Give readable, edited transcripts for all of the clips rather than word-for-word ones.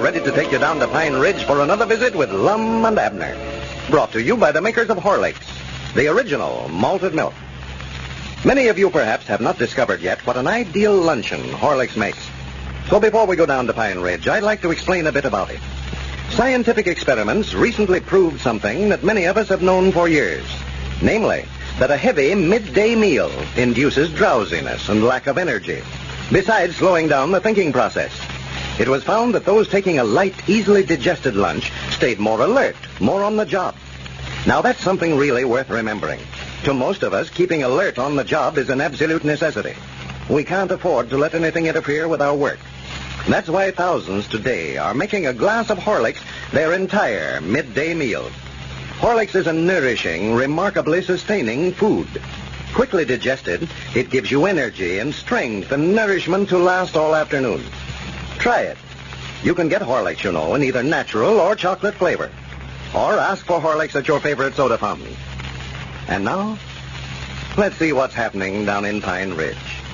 ready to take you down to Pine Ridge for another visit with Lum and Abner. Brought to you by the makers of Horlicks, the original malted milk. Many of you perhaps have not discovered yet what an ideal luncheon Horlicks makes. So before we go down to Pine Ridge, I'd like to explain a bit about it. Scientific experiments recently proved something that many of us have known for years. Namely, that a heavy midday meal induces drowsiness and lack of energy, besides slowing down the thinking process. It was found that those taking a light, easily digested lunch stayed more alert, more on the job. Now, that's something really worth remembering. To most of us, keeping alert on the job is an absolute necessity. We can't afford to let anything interfere with our work. That's why thousands today are making a glass of Horlicks their entire midday meal. Horlicks is a nourishing, remarkably sustaining food. Quickly digested, it gives you energy and strength and nourishment to last all afternoon. Try it. You can get Horlicks, you know, in either natural or chocolate flavor. Or ask for Horlicks at your favorite soda fountain. And now, let's see what's happening down in Pine Ridge.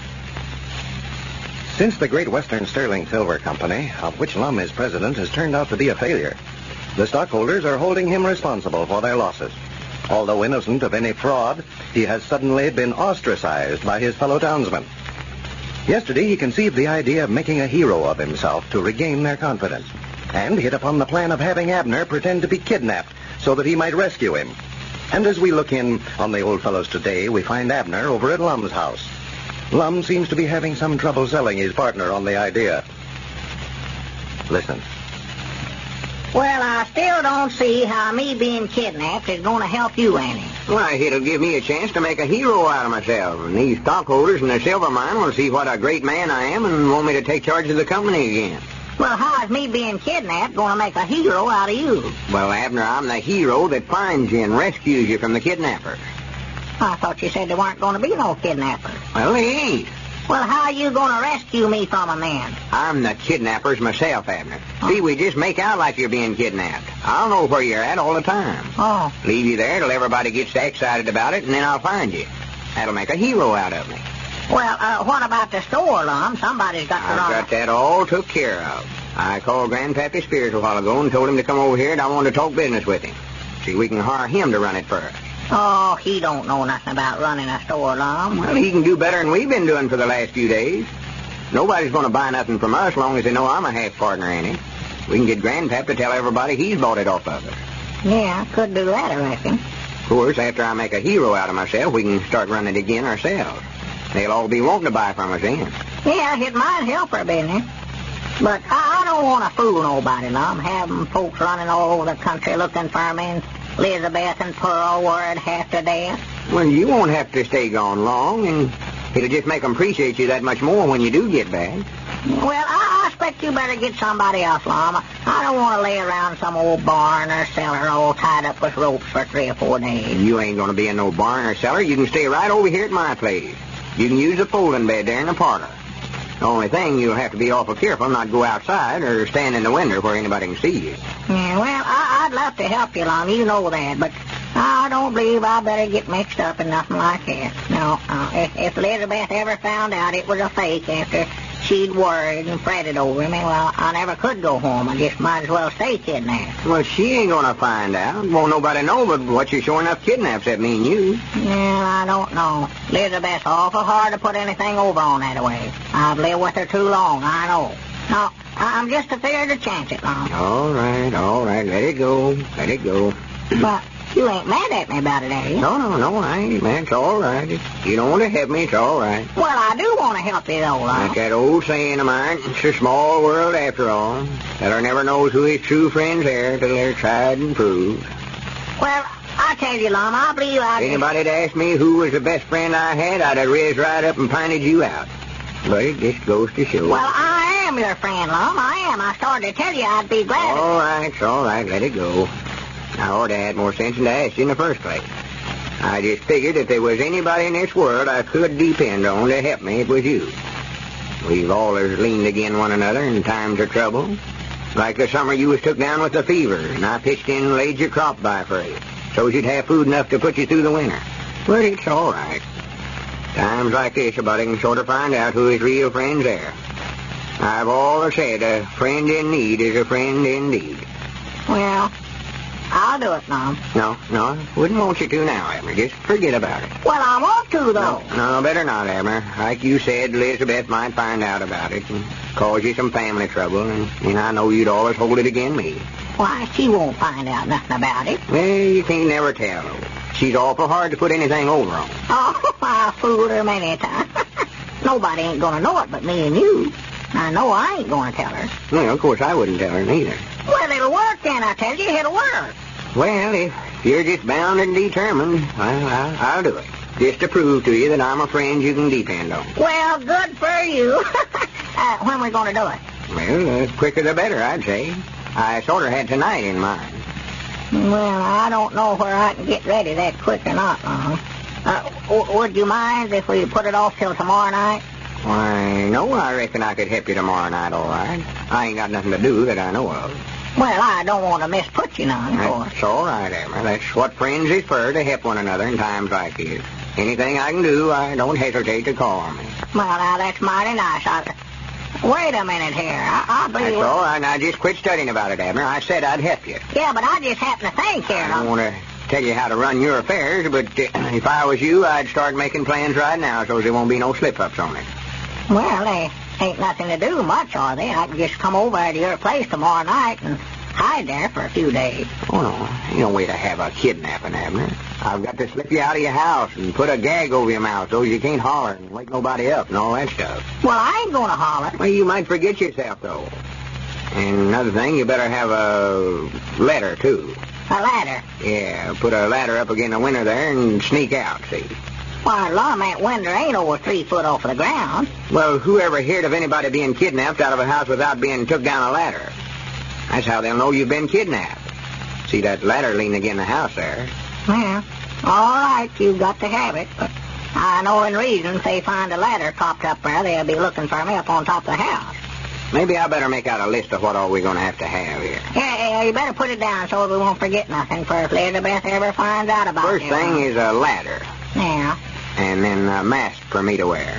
Since the Great Western Sterling Silver Company, of which Lum is president, has turned out to be a failure, the stockholders are holding him responsible for their losses. Although innocent of any fraud, he has suddenly been ostracized by his fellow townsmen. Yesterday, he conceived the idea of making a hero of himself to regain their confidence, and hit upon the plan of having Abner pretend to be kidnapped so that he might rescue him. And as we look in on the old fellows today, we find Abner over at Lum's house. Lum seems to be having some trouble selling his partner on the idea. Listen. Well, I still don't see how me being kidnapped is going to help you any. Why, it'll give me a chance to make a hero out of myself. And these stockholders in the silver mine will see what a great man I am and want me to take charge of the company again. Well, how is me being kidnapped going to make a hero out of you? Well, Abner, I'm the hero that finds you and rescues you from the kidnappers. I thought you said there weren't going to be no kidnappers. Well, they ain't. Well, how are you going to rescue me from them then? I'm the kidnappers myself, Abner. See, we just make out like you're being kidnapped. I'll know where you're at all the time. Oh. Leave you there till everybody gets excited about it, and then I'll find you. That'll make a hero out of me. Well, what about the store, Lum? Somebody's got to run. I've got that all took care of. I called Grandpappy Spears a while ago and told him to come over here, and I wanted to talk business with him. See, we can hire him to run it for us. Oh, he don't know nothing about running a store, Lum. Well, he can do better than we've been doing for the last few days. Nobody's going to buy nothing from us as long as they know I'm a half partner in it. We can get Grandpap to tell everybody he's bought it off of us. Yeah, could do that, I reckon. Of course, after I make a hero out of myself, we can start running it again ourselves. They'll all be wanting to buy from us then. Yeah, it might help our business. But I don't want to fool nobody, Lum. Having folks running all over the country looking for me, and Elizabeth and Pearl worried half to death. Well, you won't have to stay gone long, and it'll just make them appreciate you that much more when you do get back. Well, I expect you better get somebody else, Lum. I don't want to lay around some old barn or cellar all tied up with ropes for 3 or 4 days. You ain't going to be in no barn or cellar. You can stay right over here at my place. You can use the folding bed there in the parlor. The only thing, you'll have to be awful careful not go outside or stand in the window where anybody can see you. Yeah, well, I'd love to help you, Lum. You know that, but I don't believe I better get mixed up in nothing like that. No, if Elizabeth ever found out it was a fake after she'd worried and fretted over me, well, I never could go home. I just might as well stay kidnapped. Well, she ain't going to find out. Won't nobody know but what you sure enough kidnaps that me and you. Yeah, I don't know. Elizabeth's awful hard to put anything over on that way. I've lived with her too long, I know. No, I'm just afraid to chance it, Lum. All right. Let it go. But you ain't mad at me about it, are you? No, I ain't, man. It's all right. You don't want to help me, it's all right. Well, I do want to help you, though, Lum. Like that old saying of mine, it's a small world after all. Feller never knows who his true friends are till they're tried and proved. Well, I tell you, Lum, I believe I... If anybody'd asked me who was the best friend I had, I'd have riz right up and pinted you out. But it just goes to show. Well, I am your friend, Lum. I am. I started to tell you I'd be glad... All right, it's all right. Let it go. I ought to have had more sense than to ask you in the first place. I just figured if there was anybody in this world I could depend on to help me, it was you. We've always leaned against one another in times of trouble. Like the summer you was took down with the fever, and I pitched in and laid your crop by for you, so you'd have food enough to put you through the winter. But it's all right. Times like this, a buddy can sort of find out who his real friends are. I've always said a friend in need is a friend indeed. Well, I'll do it, Mom. No, I wouldn't want you to now, Abner. Just forget about it. Well, I want to, though. No, better not, Abner. Like you said, Elizabeth might find out about it and cause you some family trouble, and I know you'd always hold it against me. Why, she won't find out nothing about it. Well, you can't never tell. She's awful hard to put anything over on. Oh, I fooled her many times. Nobody ain't gonna know it but me and you. I know I ain't gonna tell her. Well, of course I wouldn't tell her neither. Well, it'll work then, I tell you. It'll work. Well, if you're just bound and determined, I'll do it. Just to prove to you that I'm a friend you can depend on. Well, good for you. When we gonna do it? Well, the quicker the better, I'd say. I sort of had tonight in mind. Well, I don't know where I can get ready that quick or not, Mom. Would you mind if we put it off till tomorrow night? Why, no, I reckon I could help you tomorrow night, all right. I ain't got nothing to do that I know of. Well, I don't want to misput you none, of course. That's all right, Emma. That's what friends is for, to help one another in times like these. Anything I can do, I don't hesitate to call on me. Well, now, that's mighty nice. Wait a minute here. I believe... That's all right. Now, just quit studying about it, Abner. I said I'd help you. Yeah, but I just happen to think here. I don't want to tell you how to run your affairs, but if I was you, I'd start making plans right now so there won't be no slip-ups on it. Well, they ain't nothing to do much, are they? I can just come over to your place tomorrow night and hide there for a few days. Oh, no. Ain't no way to have a kidnapping, Abner. I've got to slip you out of your house and put a gag over your mouth so you can't holler and wake nobody up and all that stuff. Well, I ain't going to holler. Well, you might forget yourself, though. And another thing, you better have a ladder, too. A ladder? Yeah, put a ladder up against the window there and sneak out, see? Why, Lum, that window ain't over 3 foot off the ground. Well, who ever heard of anybody being kidnapped out of a house without being took down a ladder? That's how they'll know you've been kidnapped. See that ladder leaning against the house there? Well, all right, you've got to have it. But I know in reason if they find a ladder propped up there, they'll be looking for me up on top of the house. Maybe I better make out a list of what all we're going to have here. Yeah, you better put it down so we won't forget nothing for if Elizabeth ever finds out about it. First thing is a ladder. Yeah. And then a mask for me to wear.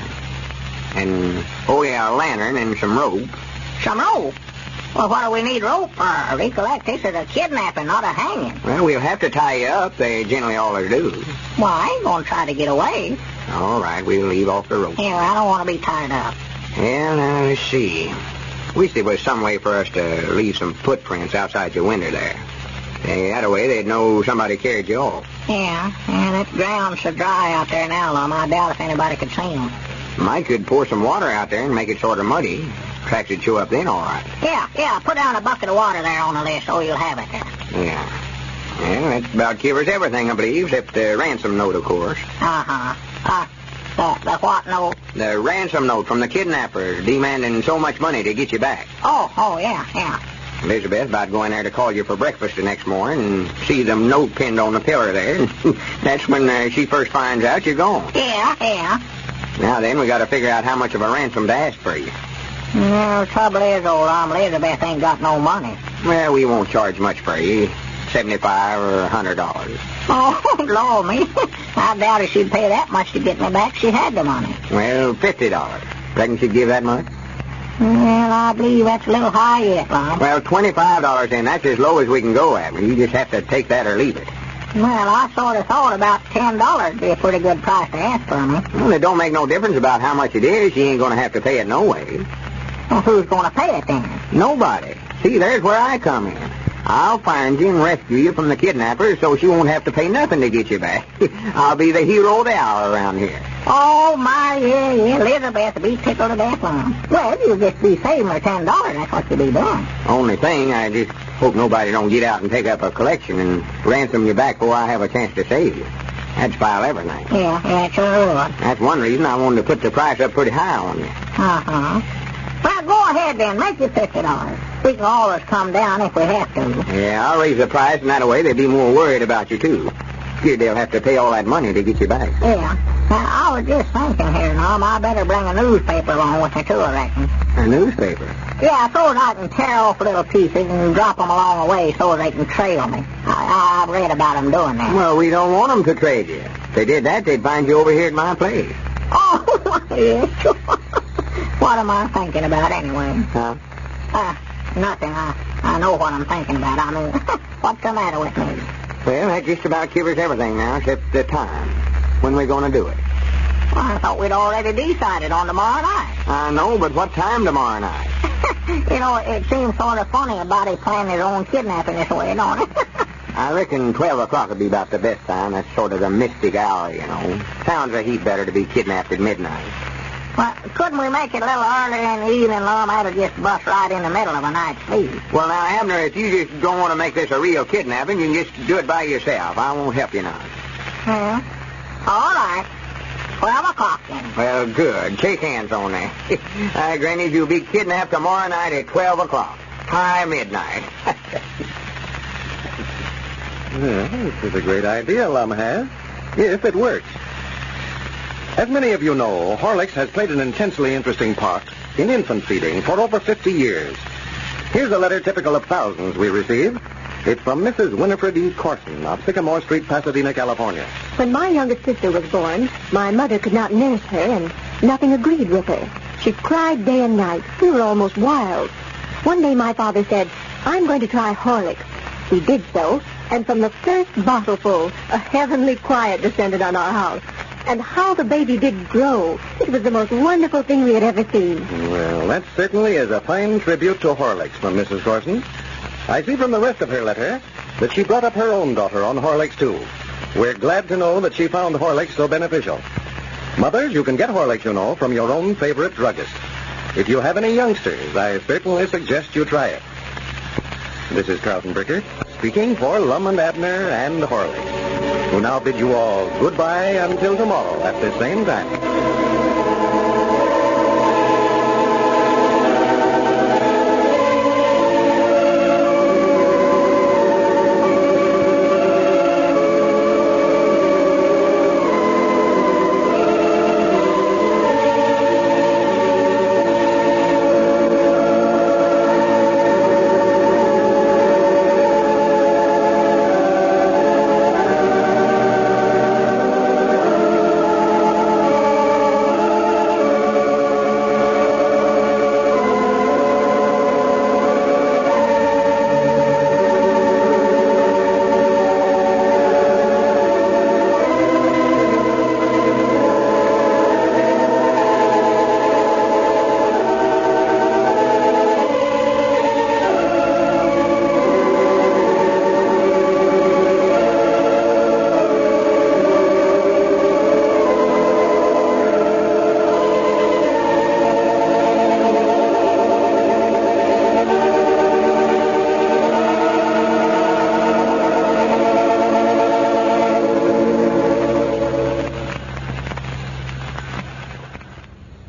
And, a lantern and some rope. Some rope? Well, what do we need rope for? Recollect, this is a kidnapping, not a hanging. Well, we'll have to tie you up. They generally always do. Well, I ain't going to try to get away. All right, we'll leave off the rope. Yeah, I don't want to be tied up. Well, now, let's see. Wish there was some way for us to leave some footprints outside your window there. That way they'd know somebody carried you off. Yeah, that ground's so dry out there now, Lum. I doubt if anybody could see them. Mike could pour some water out there and make it sort of muddy. Tracks would show up then, all right. Yeah, put down a bucket of water there on the list so you'll have it there. Yeah. Well, that about covers everything, I believe, except the ransom note, of course. Uh-huh. The what note? The ransom note from the kidnappers demanding so much money to get you back. Oh, yeah. Elizabeth about going there to call you for breakfast the next morning and see them note pinned on the pillar there. That's when she first finds out you're gone. Yeah. Now then, we got to figure out how much of a ransom to ask for you. The trouble is, old Aunt Elizabeth ain't got no money. Well, we won't charge much for you. $75 or $100. Oh, Lord me. I doubt if she'd pay that much to get me back. She had the money. Well, $50. Reckon she'd give that much? Well, I believe that's a little high yet, Lon. Well, $25 then. That's as low as we can go at. You just have to take that or leave it. Well, I sort of thought about $10 would be a pretty good price to ask for me. Well, it don't make no difference about how much it is. She ain't going to have to pay it no way. Well, who's going to pay it then? Nobody. See, there's where I come in. I'll find you and rescue you from the kidnappers so she won't have to pay nothing to get you back. I'll be the hero of the hour around here. Oh, my, yeah. Elizabeth will be tickled to death, Lon. Well, you'll just be saving her $10. That's what you'll be doing. Only thing, I just hope nobody don't get out and take up a collection and ransom you back before I have a chance to save you. That'd spoil everything. Yeah, sure would. That's one reason I wanted to put the price up pretty high on you. Uh-huh. Well, go ahead then. Make it $50. We can always come down if we have to. Yeah, I'll raise the price, and that way they'll be more worried about you, too. Scared they'll have to pay all that money to get you back. Yeah. Now, I was just thinking here, Norm, I better bring a newspaper along with me, too, I reckon. A newspaper? Yeah, so that I can tear off little pieces and drop them along the way so they can trail me. I've read about them doing that. Well, we don't want them to trail you. If they did that, they'd find you over here at my place. Oh, yeah, sure. What am I thinking about anyway? Huh? Nothing. I know what I'm thinking about. I mean, what's the matter with me? Well, that just about covers everything now, except the time. When we're going to do it. Well, I thought we'd already decided on tomorrow night. I know, but what time tomorrow night? You know, it seems sort of funny a body planning his own kidnapping this way, don't it? I reckon 12 o'clock would be about the best time. That's sort of the mystic hour, you know. Sounds a heap better to be kidnapped at midnight. Well, couldn't we make it a little earlier in the evening, Lum? That'll just bust right in the middle of a night's sleep. Well, now, Abner, if you just don't want to make this a real kidnapping, you can just do it by yourself. I won't help you none. All right. 12 o'clock, then. Well, good. Shake hands on that. Granny, you'll be kidnapped tomorrow night at 12 o'clock. High midnight. Well, this is a great idea Lum has, if it works. As many of you know, Horlicks has played an intensely interesting part in infant feeding for over 50 years. Here's a letter typical of thousands we received. It's from Mrs. Winifred E. Corson of Sycamore Street, Pasadena, California. When my youngest sister was born, my mother could not nurse her, and nothing agreed with her. She cried day and night. We were almost wild. One day my father said, "I'm going to try Horlicks." We did so, and from the first bottleful, a heavenly quiet descended on our house. And how the baby did grow. It was the most wonderful thing we had ever seen. Well, that certainly is a fine tribute to Horlicks from Mrs. Corson. I see from the rest of her letter that she brought up her own daughter on Horlicks, too. We're glad to know that she found Horlicks so beneficial. Mothers, you can get Horlicks, you know, from your own favorite druggist. If you have any youngsters, I certainly suggest you try it. This is Carlton Brickert, speaking for Lum and Abner and Horlicks, who now bid you all goodbye until tomorrow at the same time.